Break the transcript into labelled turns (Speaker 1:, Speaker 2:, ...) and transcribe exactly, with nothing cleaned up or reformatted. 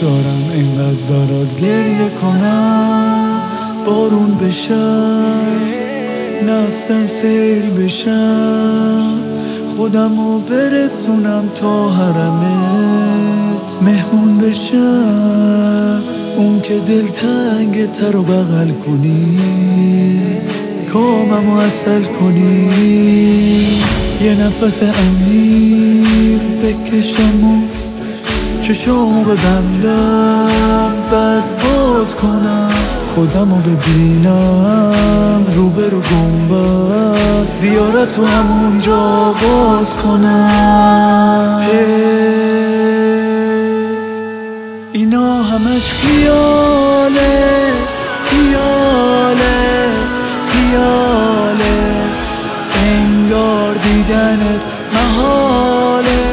Speaker 1: دارم اینقدر برات گریه کنم، بارون بشم نستن سیل بشم، خودمو برسونم تا حرمت مهمون بشم، اون که دلتنگ تر رو بغل کنی، کاممو اصل کنی، یه نفس عمیق بکشم و چشامو ببندم، بعد باز کنم خودمو ببینم روبرو گنبد، زیارتو همونجا آغاز کنم. اینا همش خیاله خیاله خیاله، انگار دیدنت محاله،